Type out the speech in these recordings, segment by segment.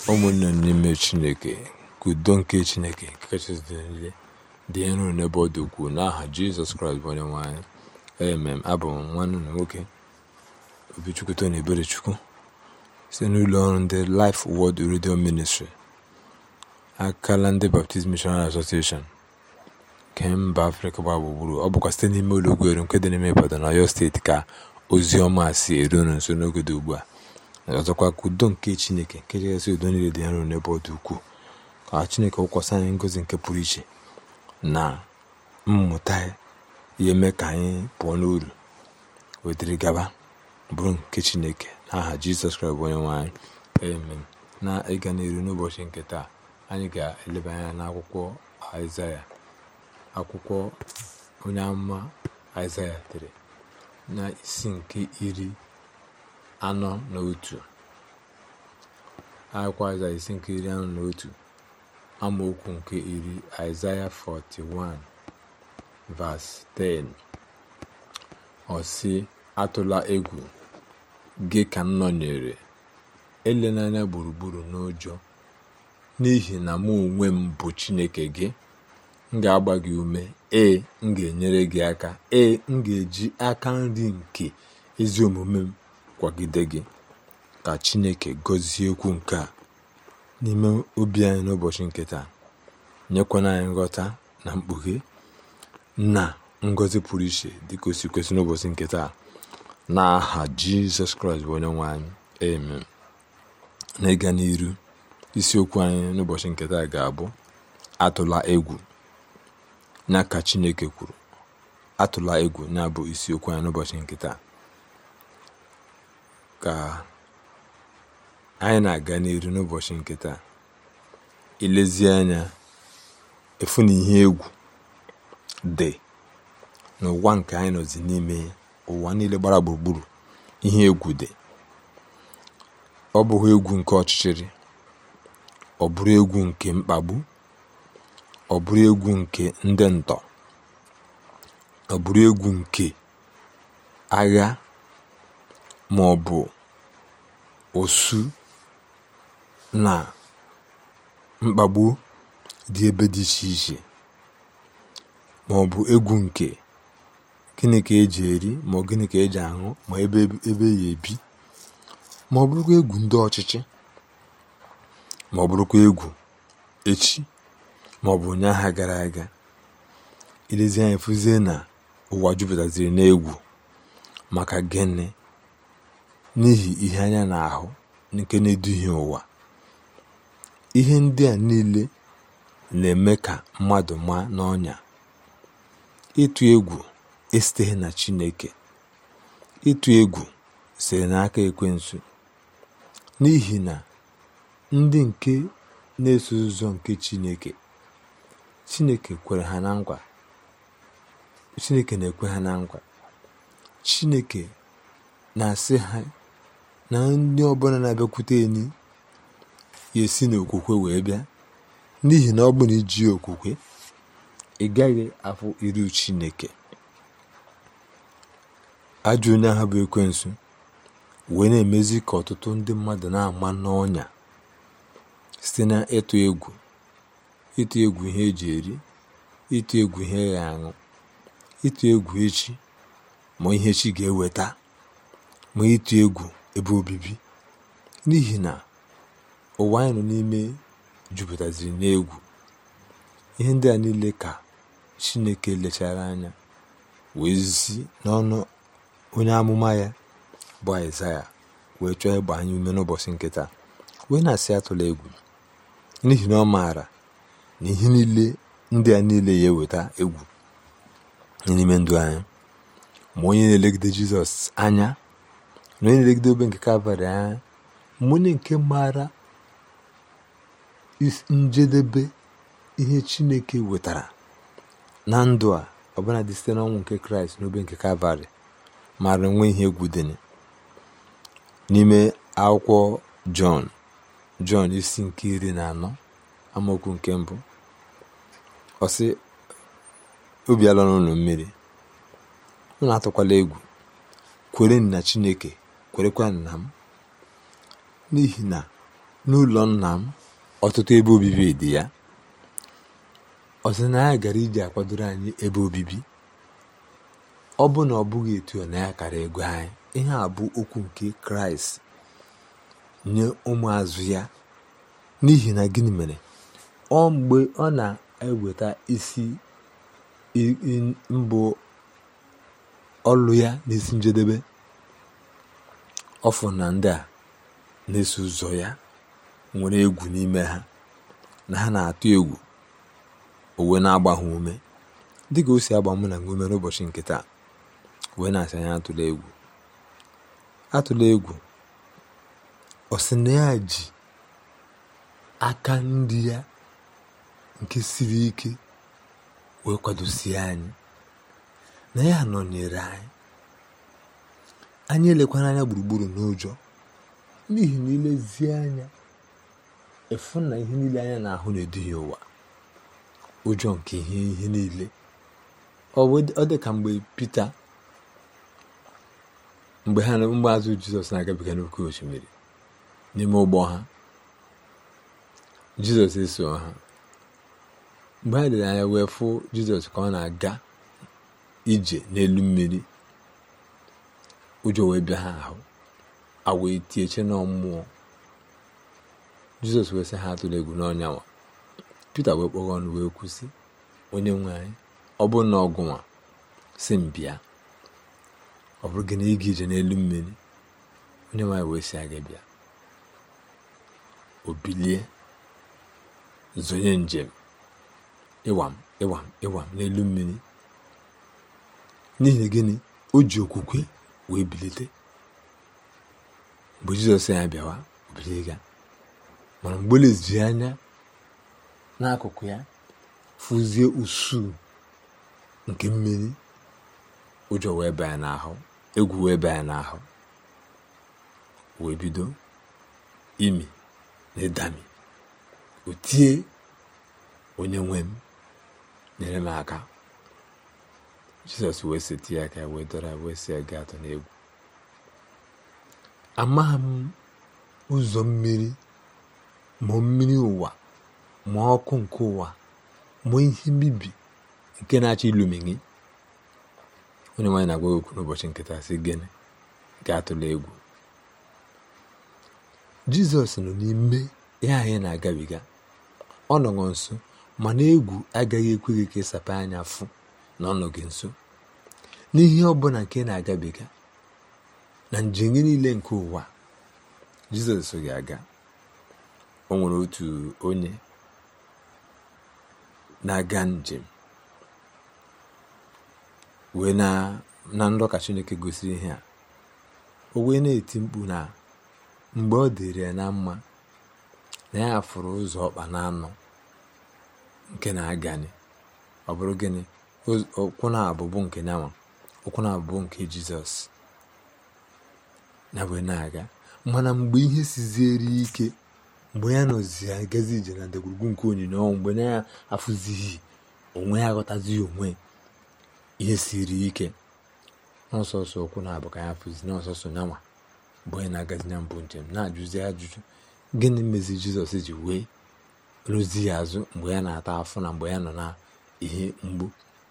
ụmụnne n'ime Chineke, ka udo nke Chineke nke kachasị niile dị nro n'ebe ọ dị ukwuu n'aha Jizọs Kraịst bụ onye nwe anyị. Amen. Abụ m nwanne unu nwoke Obichukwu Tony Eberechukwu site n'ụlọ ọrụ ndị Life Word Radio Ministry, akala ndị Baptist Missionary Association nke mba Afrịka gbaa gburugburu. Ọ bụkwa site n'ime ụlọ Ogwere nke dị n'ime Ibadan na Ọyọ steeti ka ozi ọma si eru unu nso n'oge dị ugbu a. Ọzọkwa ka udo nke Chineke nke kachasị udo niile dị nro n'ebe ọ dị ukwuu, ka Chineke wụkwasị anyị ngọzi nke pụrụ iche na mmụta ihe mee ka anyị pụọ n'uru wetara gaba bụrụ nke Chineke n'aha Jizọs Kraịst bụ onye nwe anyị. Amen. Na ịga n'iru n'ụbọchị nke taa, anyị ga-eleba anya n'akwụkwọ Aịzaya, akwụkwọ onye amụma Aịzaya tere na isi nke 41. Akwụkwọ Aịzaya isi nke 41 amaokwu nke 10. Aịzaya 41 verse 10. Ọ sị, atụla egwu, gị ka m nọnyere, elena anya gburugburu n'ụjọ, n'ihi na mụ onwe m bụ Chineke gị. M ga-agba gị ume, m ga-enyere gị aka, m ga-eji aka nri nke ezi omume m kwagide gị. Ka Chineke gọzie okwu nke a n'ime obi anyị n'ụbọchị nke taa, nyekwana anyị nghọta na mkpughe na ngọzi pụrụ iche dịka o si kwesị n'ụbọchị nke taa, n'aha Jizọs Kraịst bụ onye nwe anyị. Amen. Na ịga n'iru, isiokwu anyị n'ụbọchị nke taa ga-abụ atụla egwu. Na ka Chineke kwuru, atụla egwu na-abụ isiokwu anyị n'ụbọchị nke taa. Ka anyị na-aga n'iru n'ụbọchị nke taa, ilezi anya efu na ihe egwu dị n'ụwa nke anyị nọzi n'ime ya. Ụwa niile gbara gburugburu, ihe egwu dị. Ọ bụghị egwu nke ọchịchịrị, ọ bụrụ egwu nke mkpagbu, ọ bụrụ egwu nke ndị ntọ, ọ bụrụ egwu nke agha, ma ọ bụ osu na mkpagbu dị ebe dị iche iche, ma ọ bụ egwu nke gịnị ka eji eri, ma ọ gịnị ka eji aṅụ, ma ebe ya ebi, ma ọ bụrụkwa egwu ndị ọchịchị, ma ọ bụrụkwa egwu echi, ma ọ bụ ụnyaahụ gara aga. Ilezi anya fụzie na ụwa jupụtaziri n'egwu. Maka gịnị? N'ihi ihe anya na-ahụ nke na-eduhie ụwa. Ihe ndị a niile na-eme ka mmadụ maa n'ọnya. Ịtụ egwu esiteghị na Chineke. Ịtụ egwu siri n'aka ekwensu, n'ihi na ndị nke na-eso ụzọ nke Chineke kwere ha na nkwa. Chineke na-ekwe ha na nkwa. Chineke na-asị ha na ndị ọbụla na-abịakwute enyi ya esi n'okwukwe wee bịa, n'ihi na ọ bụ na iji okwukwe ị gaghị afụ iru Chineke. Ajọ onye ahụ bụ ekwensu wee na-emezi ka ọtụtụ ndị mmadụ na-ama n'ọnya site na ịtụ egwu ihe eji eri, ịtụ egwu ihe ya aṅụ, ịtụ egwu echi, ma ihe chi ga-eweta, ma ịtụ egwu ebe obibi. N'ihi na ụwa anyị nọ n'ime jupụtaziri n'egwu. Ihe ndị a niile ka Chineke lechara anya wee si n'ọnụ onye amụma ya bụ Aịzaya wee chọọ ịgba anyị ume n'ụbọchị nke taa, wee na-asị atụla egwu, n'ihi na ọ maara na ihe niile ndị a niile ya eweta egwu n'ime ndụ anyị. Ma onye na-elegide Jizọs anya, na onye na-elegide obe nke Kalvarị anya, ma onye nke maara njedebe ihe Chineke wetara na ndụ a, ọbụna dị site n'ọnwụ nke Kraịst n'obe nke Kalvarị, mara nwe ihe egwu dị n'ime akwụkwọ Jọn isi nke 14 amaokwu nke 1. Ọ sị, obi ala n'ụlọ mmiri, unu atụkwala egwu, kwere na Chineke, kwerekwa na m, n'ihi na n'ụlọ nna m ọtụtụ ebe obibi dị ya. Ọ sị na ya gara iji akwadoro anyị ebe obibi. Ọ bụ na ọ bụghị etu na ya kara ego anyị. Ihe a bụ okwu nke Kraịst nye ụmụazụ ya. N'ihi na gịnị mere? Ọ mgbe ọ na-eweta isi mbụ ọlụ ya n'isi njedebe, ọ fụ na ndị a na-eso ụzọ ya nwere egwu n'ime ha, na ha na-atụ egwu. O wee na-agba ha ume dịka o si agba mụ na ume n'ụbọchị nke taa, wee na-asị anya atụla egwu. Ọ sị na ya ji aka ndị ya nke siri ike wee kwadosie anyị, na ya nọnyere anyị elekwana anya gburugburu n'ụjọ. N'ihi na ilezie anya efu na ihe niile anya na-ahụ na-eduhie ụwa, ụjọ nke ihe niile. Ọ dị ka mgbe Pita, mgbe azụ Jizọs na-agabiga n'oké osimiri n'ime ụgbọ ha, Jizọs eso ha. Mgbe ha lere anya wee fụ Jizọs ka ọ na-aga ije n'elu mmiri, ụjọ wee bịa ha ahụ, wee tieche na mmụọ. Jizọs wee sị ha atụla egwu n'ọnyanwa. Pita wee kpọghọ ọnụ wee kwụsị, onye nwe anyị, ọ bụrụ na ọgụnwa si m bịa, ọ bụrụ gị na ịga ije n'elu mmiri? Onye nwe anyị wee sị aga bịa. O bilie zonye njem ịwam n'elu mmiri. N'ihi na gịnị? O ji okwukwe wee bilite. Mgbe Jizọs ya bịawa, o bilie ga. Mana mgbe leziri anya n'akụkụ ya, fụzie usuu nke mmiri, ụjọ wee baa ya n'ahụ, egwu wee baa ya n'ahụ, wee bido imi na ịdami. O tie, onye nwe m, nyere m aka. Jizọs wee seti aka ya, wee dọrọ ya, wee sị ya gaa atọ n'egwu. Amaghị m ụzọ mmiri, ma mmiri ụwa, ma ọkụ nke ụwa, ma ihe mbibi nke na-achọ ilumighi. Onye nwaanyị na-agwa okwu n'ụbọchị nkịta sị gịnị? Gaa atụla egwu. Jizọs nọ n'ime ihe anyị na-agabiga. Ọ nọ nso, mana egwu agaghị ekwe gị ka ịsapụ anya fụ na ọ nọ gị nso. N'ihe ọbụla nke na-agabiga na njem niile nke ụwa, Jizọs so gị aga. O nwere otu onye na-aga njem wee na ndọka Chineke gosiri ihe a. O wee na-eti mkpu na mgbe ọ dịrị ya na mma na ya fụrụ ụzọ ọkpa na anọ nke na-agani. Ọ bụrụ gịnị? Ụkwụ na-abụbụ nke nyanwa, ụkwụ na-abụbụ nke Jizọs, na wee na-aga. Mana mgbe ihe siziere ike, mgbe ya nọzi agazi ije na ndagwurugwu nke onyinye ọnwụ, mgbe na ya afụzighị onwe ya, aghọtazighị onwe, ihe siri ike, n'ọsọsọ ụkwụ na-abụ ka ya fụzi, n'ọsọsọ nyanwa bụ onye na-agazi na mbụ njem, na-ajụzi ajụjụ gịnị mezi Jizọs ji wee rụzi ya azụ mgbe ya na-ata afọ na mgbe ya nọ na ihe mgbu.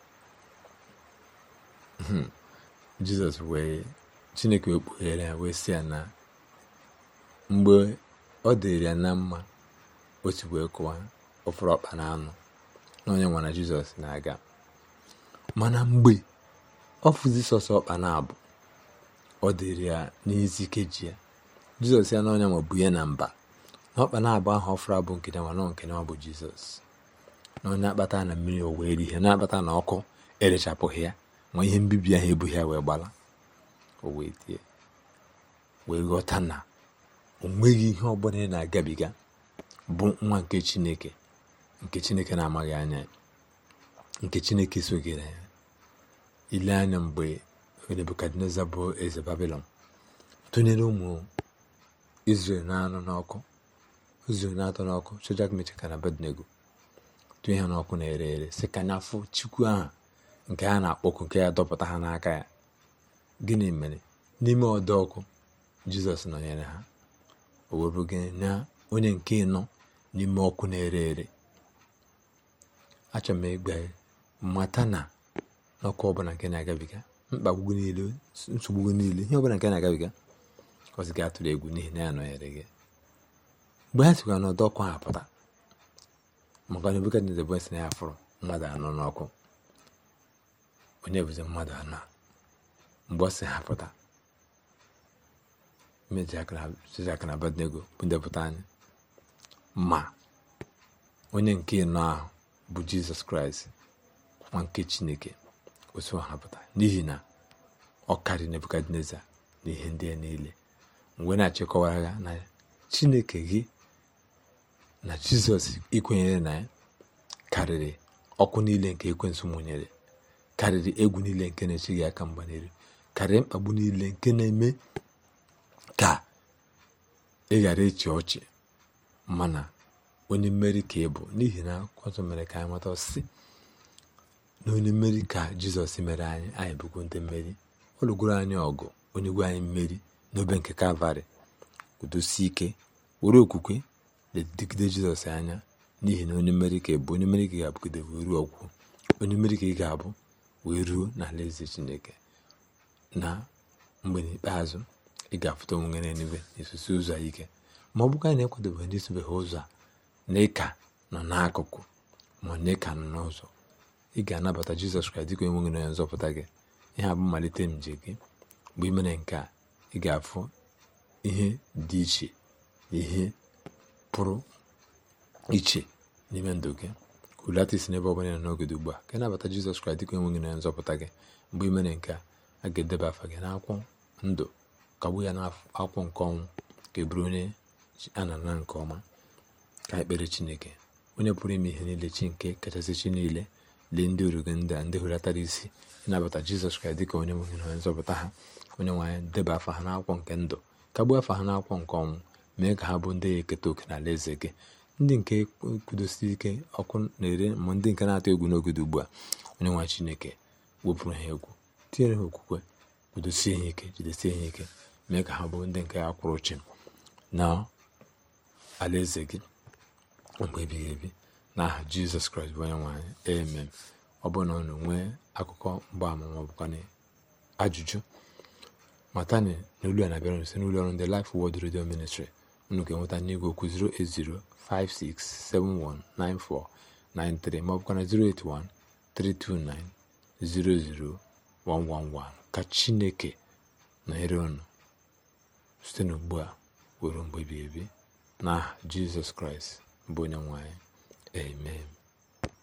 Jizọs wee, Chineke wee kpughere ya, wee sị ya na mgbe ọ dịrị ya na mma, o si wee kụwa ọfụrụ ọkpa na anụ, na onye nwa na Jizọs na-aga. Mana mgbe ọ fụzi sọsọ ọkpa na abụ, ọ dịrị ya n'ezi ike ji ya. Jizọs ya na onye nwa bụ ya na mba, na ọkpa na abụ ahụ ọfụrụ abụ nke nwa, na nke nwa bụ Jizọs. Na onye akpata na mmiri o wee rie ihe, na-akpata na ọkụ erechapụghị ya, ma ihe mbibi ahụ ebughị ya wee gbala. O wee tie, wee ghọta na o nweghị ihe ọbụla ị na-agabiga bụ nwa nke Chineke, nke Chineke na-amaghị anya, nke Chineke sogere ya. Ile anya mgbe Nebukadneza bụ eze Babilọn tụnyere ụmụ Izrel na-anọ n'ọkụ, Izrel na-atọ n'ọkụ, Shedrak, Mishak na Abednego, tụnye ha n'ọkụ na-ere ere, sị ka n'afọ Chukwu ahụ nke ha na-akpọku, nke ya dọpụta ha n'aka ya. Gịnị mere? N'ime ọdọ ọkụ, Jizọs nọnyere ha. O webụ gịnị? Na onye nke nọ n'ime ọkụ na-ere ere. Achọrọ m ịgba mata na n'ọkụ ọbụla nke na-agabiga, mkpagbu niile, nsogbu niile, ihe ọbụla nke na-agabiga, ọzi gị atụrụ egwu n'ihi na ya nọnyere gị. Mgbe ha sikwa n'ọdọ ọkụ ha pụta, maka na Nebukadneza bụ esi na ya fụrụ mmadụ anọ n'ọkụ. Onye bụzi mmadụ anọ? Mgbe ọ si ha pụta, Shedrak na Abednego bụ ndepụta anyị, ma onye nke nọ ahụ bụ Jizọs Kraịst, nwa nke Chineke, otu ha pụta, n'ihi na ọ karịrị Nebukadneza na ihe ndị a niile. Mgbe na-achịkọwara ya na Chineke gị na Jizọs ikwenyere na ya karịrị ọkụ niile nke ekwensu mụnyere, karịrị egwu niile nke na-echi gị aka mgba n'elu, karịrị mkpagbu niile nke na-eme ka ị ghara ịchị ọchị, mana onye mmeri ka ị bụ. N'ihi na akwụkwọ mere ka anyị mata ọsị na onye mmeri ka Jizọs mere anyị bụkwa ndị mmeri. Ọ lụgoro anyị ọgụ, onye gwe anyị mmeri n'obe nke Kalvarị. Kwudosie ike, were okwukwe na-edegide Jizọs anya, n'ihi na onye mmeri ka ị bụ. Onye mmeri ka ị ga-abụgide wee ruo ọgwụgwụ. Onye mmeri ka ị ga-abụ wee ruo n'alaeze Chineke. Na mgbe n'ikpeazụ, ị ga-afụta onwe n'eluigwe n'isusi ụzọ ike. Ma ọ bụkwa na ekwadobeghị n'isubeghị ụzọ a, na ịka nọ n'akụkụ, ma na ịka nọ n'ụzọ, ị ga-anabata Jizọs Kraịst dịka onye nwe gị na onye nzọpụta gị. Ihe a bụ mmalite nje gị. Mgbe ị mere nke a, ị ga-afụ ihe dị iche na ihe pụrụ iche n'ime ndụ gị. Hulata isi n'ebe ọ bụla nọ n'oge ugbu a, ka ị nabata Jizọs Kraịst dịka onye nwe gị na onye nzọpụta gị. Mgbe ị mere nke a ga-edeba afa gị n'akwụkwọ ndụ, kagbuo ya n'akwụkwọ nke ọnwụ, ka e bụrụ onye a na nke ọma. Ka ekpere Chineke, onye pụrụ ime ihe niile, chi nke kachasị chi niile, lee ndị oru gị ndị a, ndị hulatara isi ịnabata Jizọs Kraịst dịka onye nwe na onye nzọpụta ha. Onye nwe anyị, deba afa ha n'akwụkwọ nke ndụ, kagbuo afa ha n'akwụkwọ nke ọnwụ, mee ka ha bụ ndị eketa oke na alaeze gị. Ndị nke kwudosiri ike ọkụ na-ere, ma ndị nke na-atụ egwu n'oge dị ugbu a, onye nwe Chineke wepụrụ ha egwu, tinyere ha okwukwe, kwudosie ha ike, jidesie ha ike, mee ka ha bụ ndị nke ya kwụrụ chịm na alaeze gị mgbe ebighị ebi. N'aha Jizọs Kraịst bụ onye nwe anyị, amen. Ọ bụrụ na unu nwee akụkọ mgbaama ma ọ bụkwa ajụjụ, matani na olu a na-abịara nso n'ụlọ ọrụ ndị Life Word Radio Ministry. Unu ga-enweta n'igwe okwu 08056719493 ma ọ bụkwa na 08132900111. Ka Chineke nọnyere unu site n'ugbu a were mgbe ebighị ebi. N'aha Jizọs Kraịst bụ onye nwe anyị, amen.